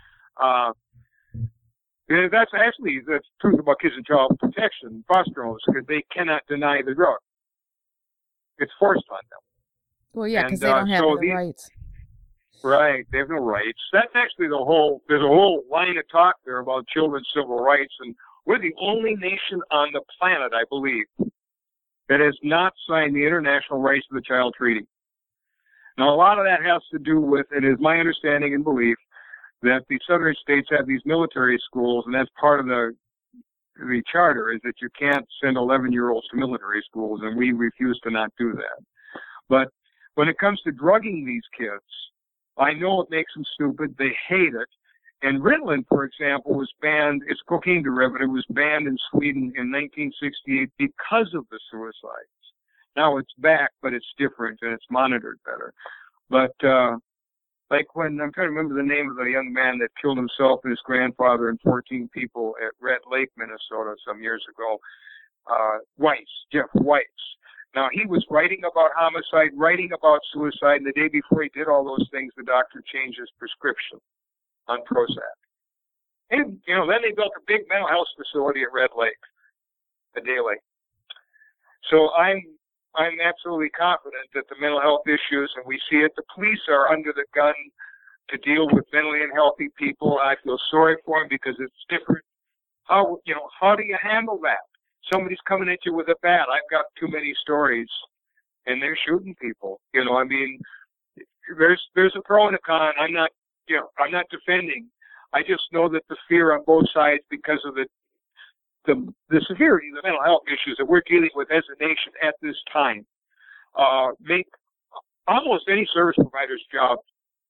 That's actually the truth about kids in child protection, foster homes, because they cannot deny the drug. It's forced on them.
Well, yeah, because they don't have the rights.
Right, they have no rights. That's actually there's a whole line of talk there about children's civil rights, and we're the only nation on the planet, I believe, that has not signed the International Rights of the Child Treaty. Now, a lot of that has to do with, it is my understanding and belief, that the southern states have these military schools, and that's part of the the charter is that you can't send 11-year-olds to military schools, and we refuse to not do that. But when it comes to drugging these kids, I know it makes them stupid. They hate it. And Ritalin, for example, was banned. It's a cocaine derivative. It was banned in Sweden in 1968 because of the suicides. Now it's back, but it's different and it's monitored better. But like when, I'm trying to remember the name of the young man that killed himself and his grandfather and 14 people at Red Lake, Minnesota, some years ago, Jeff Weiss. Now, he was writing about homicide, writing about suicide, and the day before he did all those things, the doctor changed his prescription on Prozac. And, then they built a big mental health facility at Red Lake, a day late. So I'm absolutely confident that the mental health issues, and we see it, the police are under the gun to deal with mentally unhealthy people. I feel sorry for them because it's different. How do you handle that? Somebody's coming at you with a bat. I've got too many stories, and they're shooting people. There's a pro and a con. I'm not defending. I just know that the fear on both sides, because of the severity of the mental health issues that we're dealing with as a nation at this time, make almost any service provider's job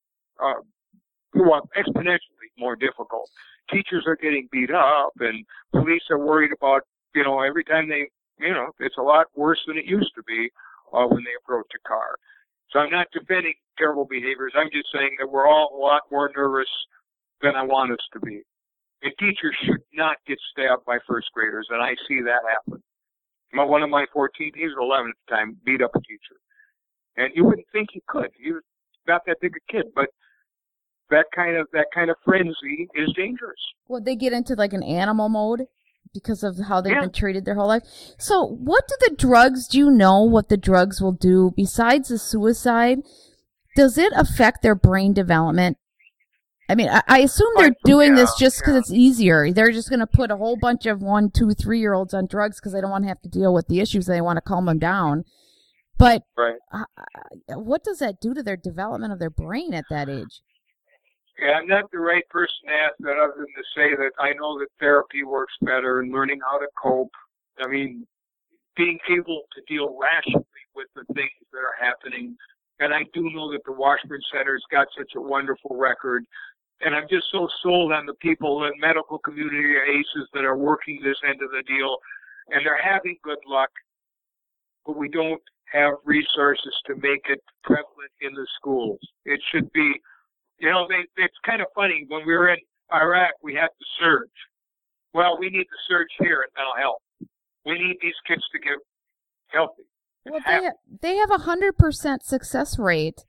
exponentially more difficult. Teachers are getting beat up, and police are worried about, every time it's a lot worse than it used to be when they approach a car. So I'm not defending terrible behaviors. I'm just saying that we're all a lot more nervous than I want us to be. And teachers should not get stabbed by first graders, and I see that happen. One of my 14, he was 11 at the time, beat up a teacher. And you wouldn't think he could. He was not that big a kid, but that kind of frenzy is dangerous.
Well, they get into like an animal mode because of how they've been treated their whole life. So what do you know what the drugs will do besides the suicide? Does it affect their brain development? I mean, I assume they're doing this just because it's easier. They're just going to put a whole bunch of 1, 2, 3-year-olds on drugs because they don't want to have to deal with the issues. They want to calm them down. But what does that do to their development of their brain at that age?
Yeah, I'm not the right person to ask that, other than to say that I know that therapy works better and learning how to cope. I mean, being able to deal rationally with the things that are happening. And I do know that the Washburn Center's got such a wonderful record. And I'm just so sold on the people in medical community, ACEs, that are working this end of the deal. And they're having good luck, but we don't have resources to make it prevalent in the schools. It should be, it's kind of funny. When we were in Iraq, we had the surge. Well, we need the surge here in mental health. We need these kids to get healthy.
Well, they have 100% success rate.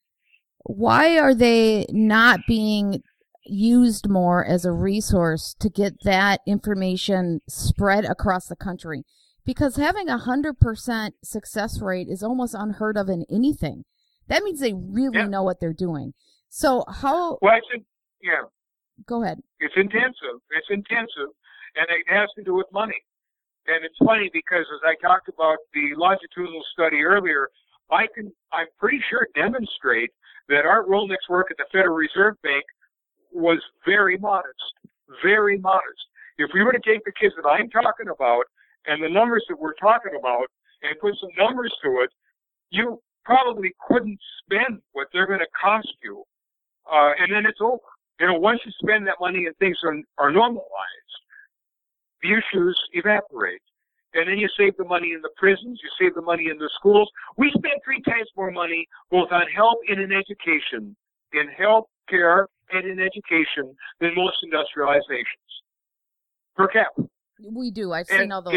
Why are they not being used more as a resource to get that information spread across the country? Because having 100% success rate is almost unheard of in anything. That means they really know what they're doing. So how...
Well,
Go ahead.
It's intensive. And it has to do with money. And it's funny because, as I talked about the longitudinal study earlier, I'm pretty sure demonstrate that Art Rolnick's work at the Federal Reserve Bank was very modest. Very modest. If we were to take the kids that I'm talking about and the numbers that we're talking about and put some numbers to it, you probably couldn't spend what they're going to cost you. And then it's over. Once you spend that money and things are normalized, the issues evaporate. And then you save the money in the prisons, you save the money in the schools. We spend 3 times more money both on health and in education, in health care and in education, than most industrialized nations per capita.
We do. I've seen all those.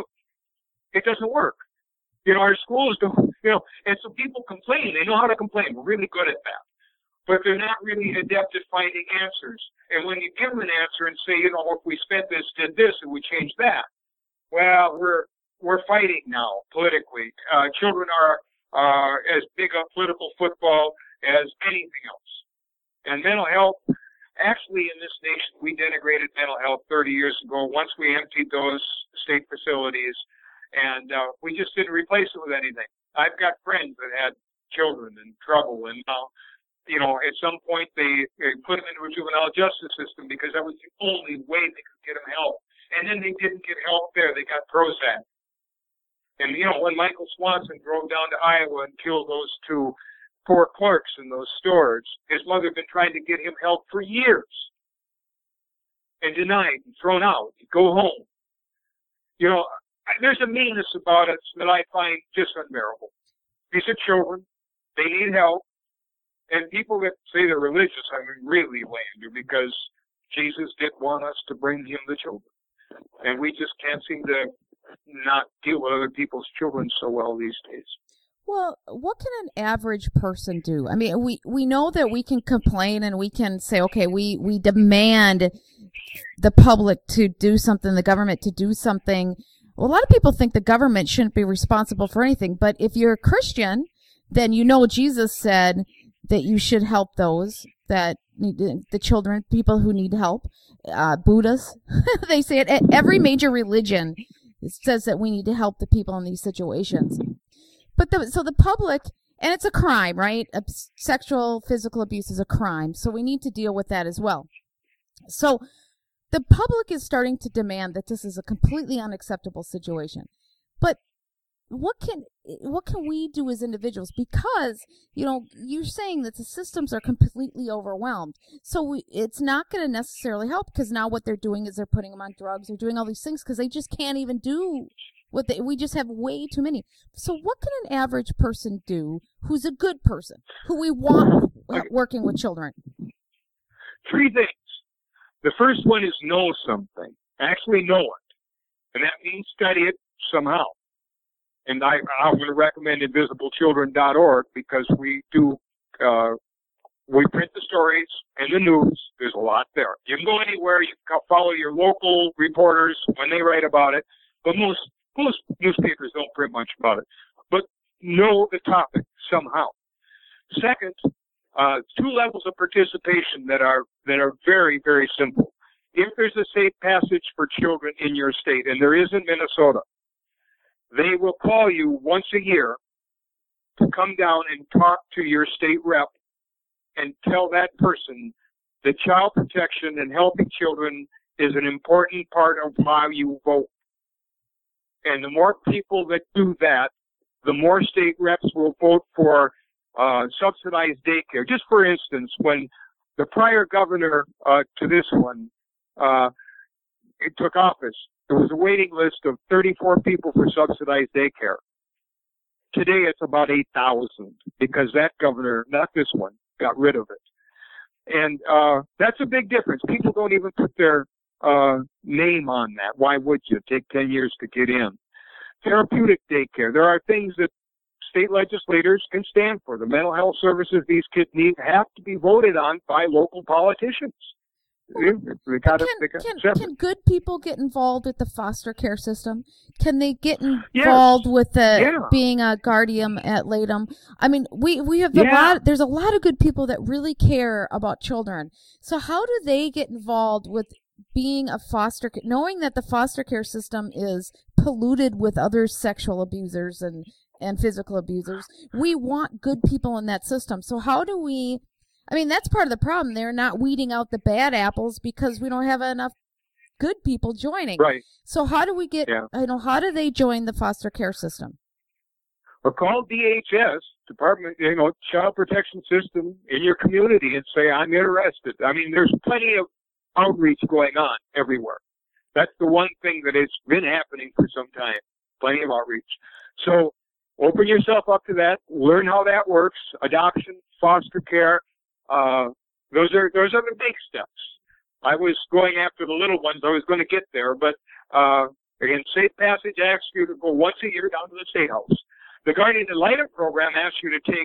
It doesn't work. Our schools don't, and so people complain. They know how to complain. We're really good at that. But they're not really adept at finding answers. And when you give them an answer and say, if we spent this, did this, and we changed that, well, we're fighting now politically. Children are as big a political football as anything else. And mental health, actually in this nation, we denigrated mental health 30 years ago once we emptied those state facilities, and we just didn't replace it with anything. I've got friends that had children in trouble, and at some point they put them into a juvenile justice system because that was the only way they could get them help. And then they didn't get help there. They got Prozac. And, when Michael Swanson drove down to Iowa and killed those two poor clerks in those stores, his mother had been trying to get him help for years and denied and thrown out. He'd go home. There's a meanness about it that I find just unbearable. These are children. They need help. And people that say they're religious, really lander, because Jesus did want us to bring him the children. And we just can't seem to not deal with other people's children so well these days.
Well, what can an average person do? I mean, we know that we can complain and we can say, okay, we demand the public to do something, the government to do something. Well, a lot of people think the government shouldn't be responsible for anything. But if you're a Christian, then Jesus said that you should help those that need, the children, people who need help. Buddhists, they say it. Every major religion says that we need to help the people in these situations. But so the public, and it's a crime, right? Sexual, physical abuse is a crime. So we need to deal with that as well. So the public is starting to demand that this is a completely unacceptable situation. But what can we do as individuals? Because, you're saying that the systems are completely overwhelmed. So it's not going to necessarily help, because now what they're doing is they're putting them on drugs. They're doing all these things because they just can't even do we just have way too many. So what can an average person do who's a good person, who we want working with children?
3 things. The first one is know something. Actually know it. And that means study it somehow. And I'm going to recommend InvisibleChildren.org, because we print the stories and the news. There's a lot there. You can go anywhere. You can follow your local reporters when they write about it. But most newspapers don't print much about it. But know the topic somehow. Second, 2 levels of participation that are very, very simple. If there's a safe passage for children in your state, and there is in Minnesota, they will call you once a year to come down and talk to your state rep and tell that person that child protection and helping children is an important part of how you vote. And the more people that do that, the more state reps will vote for subsidized daycare. Just for instance, when the prior governor to this one took office, there was a waiting list of 34 people for subsidized daycare. Today it's about 8,000, because that governor, not this one, got rid of it. And that's a big difference. People don't even put their name on that. Why would you? Take 10 years to get in. Therapeutic daycare. There are things that state legislators can stand for. The mental health services these kids need have to be voted on by local politicians.
Can good people get involved with the foster care system? Can they get involved with being a guardian ad litem? I mean, we have there's a lot of good people that really care about children. So how do they get involved with being a knowing that the foster care system is polluted with other sexual abusers and physical abusers? We want good people in that system. So how do we... I mean, that's part of the problem. They're not weeding out the bad apples because we don't have enough good people joining.
Right.
So how do we get, how do they join the foster care system?
Well, call DHS, Department, Child Protection System in your community and say, I'm interested. I mean, there's plenty of outreach going on everywhere. That's the one thing that has been happening for some time. Plenty of outreach. So open yourself up to that. Learn how that works. Adoption, foster care. Those are the big steps. I was going after the little ones. I was going to get there, but again, Safe Passage asks you to go once a year down to the State House. The Guardian Ad Litem program asks you to take,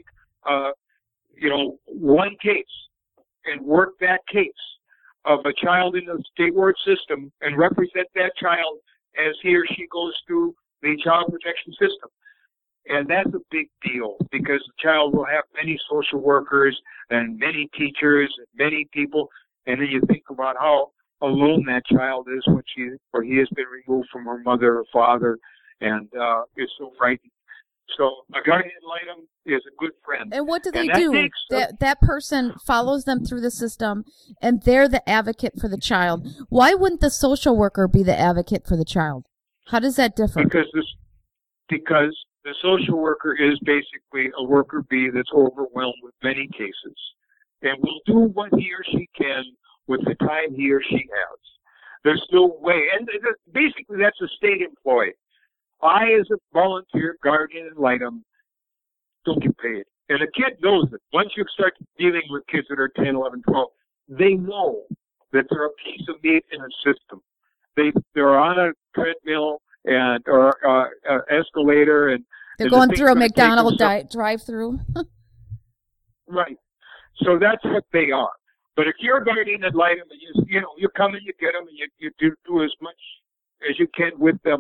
one case and work that case of a child in the state ward system and represent that child as he or she goes through the child protection system. And that's a big deal because the child will have many social workers and many teachers and many people. And then you think about how alone that child is when she or he has been removed from her mother or father, and it's so frightening. So a guardian ad litem is a good friend.
And what do they do? That person follows them through the system, and they're the advocate for the child. Why wouldn't the social worker be the advocate for the child? How does that differ?
Because the social worker is basically a worker bee that's overwhelmed with many cases, and will do what he or she can with the time he or she has. There's no way, and basically that's a state employee. I, as a volunteer guardian ad litem, don't get paid. And a kid knows it. Once you start dealing with kids that are 10, 11, 12, they know that they're a piece of meat in a system. They're on a treadmill or escalator, and
they're going through a McDonald's drive-through.
Right. So that's what they are. But if you're a guardian ad litem, and you come and you get them, and you do as much as you can with them.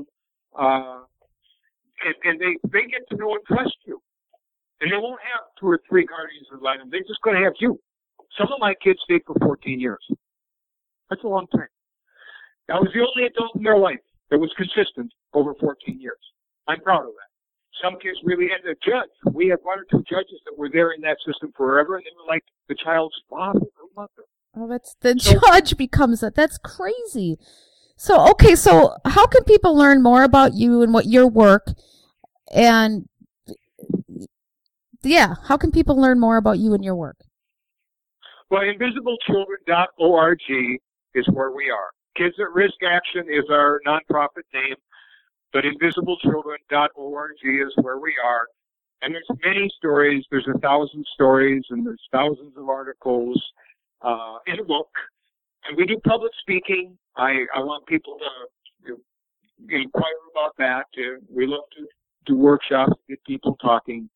And they get to know and trust you. And they won't have 2 or 3 guardians ad litem. They're just going to have you. Some of my kids stayed for 14 years. That's a long time. I was the only adult in their life that was consistent over 14 years. I'm proud of that. Some kids really, and the judge, we had 1 or 2 judges that were there in that system forever, and they were like the child's father or mother.
Oh, judge becomes that. That's crazy. So how can people learn more about you and what your work, and how can people learn more about you and your work?
Well, InvisibleChildren.org is where we are. Kids at Risk Action is our nonprofit name, but InvisibleChildren.org is where we are. And there's many stories. There's 1,000 stories, and there's thousands of articles in a book. And we do public speaking. I want people to inquire about that. We love to do workshops, get people talking.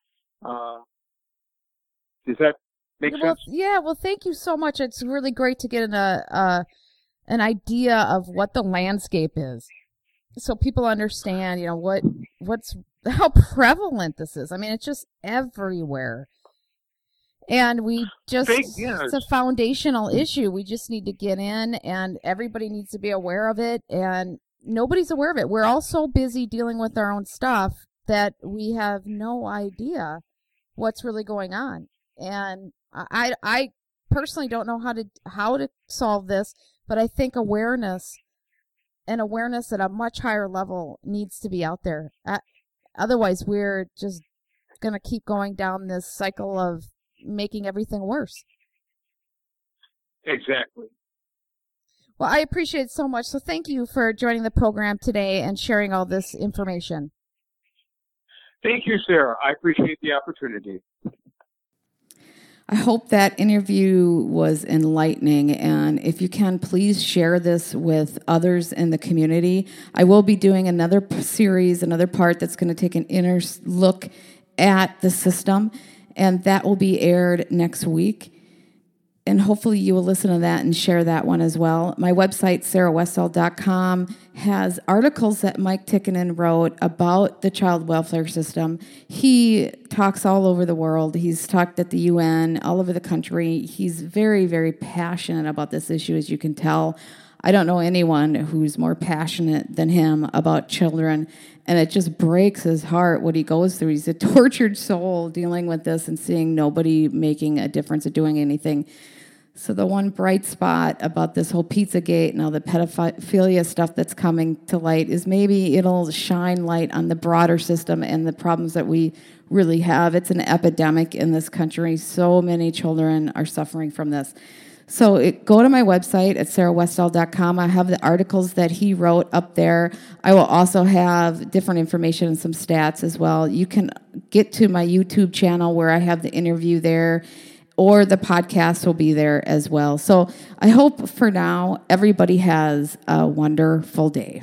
Does that make sense?
Yeah, well, thank you so much. It's really great to get an idea of what the landscape is, so people understand, how prevalent this is. I mean, it's just everywhere. And it's a foundational issue. We just need to get in, and everybody needs to be aware of it, and nobody's aware of it. We're all so busy dealing with our own stuff that we have no idea what's really going on. And I personally don't know how to solve this, but I think awareness at a much higher level needs to be out there. Otherwise, we're just going to keep going down this cycle of making everything worse.
Exactly.
Well, I appreciate it so much. So thank you for joining the program today and sharing all this information.
Thank you, Sarah. I appreciate the opportunity.
I hope that interview was enlightening, and if you can, please share this with others in the community. I will be doing another series, another part that's going to take an inner look at the system, and that will be aired next week. And hopefully you will listen to that and share that one as well. My website, sarahwestall.com, has articles that Mike Tikkanen wrote about the child welfare system. He talks all over the world. He's talked at the UN, all over the country. He's very, very passionate about this issue, as you can tell. I don't know anyone who's more passionate than him about children, and it just breaks his heart what he goes through. He's a tortured soul dealing with this and seeing nobody making a difference or doing anything. So the one bright spot about this whole Pizzagate and all the pedophilia stuff that's coming to light is maybe it'll shine light on the broader system and the problems that we really have. It's an epidemic in this country. So many children are suffering from this. So go to my website at sarahwestall.com. I have the articles that he wrote up there. I will also have different information and some stats as well. You can get to my YouTube channel where I have the interview there, or the podcast will be there as well. So I hope for now everybody has a wonderful day.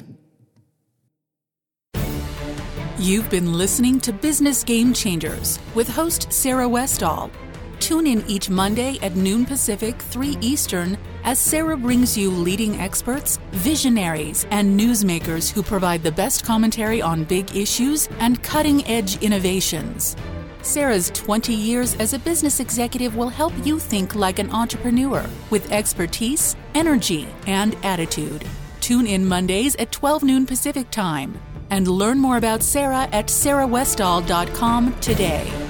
You've been listening to Business Game Changers with host Sarah Westall. Tune in each Monday at noon Pacific, 3 Eastern, as Sarah brings you leading experts, visionaries, and newsmakers who provide the best commentary on big issues and cutting-edge innovations. Sarah's 20 years as a business executive will help you think like an entrepreneur with expertise, energy, and attitude. Tune in Mondays at 12 noon Pacific Time. And learn more about Sarah at sarahwestall.com today.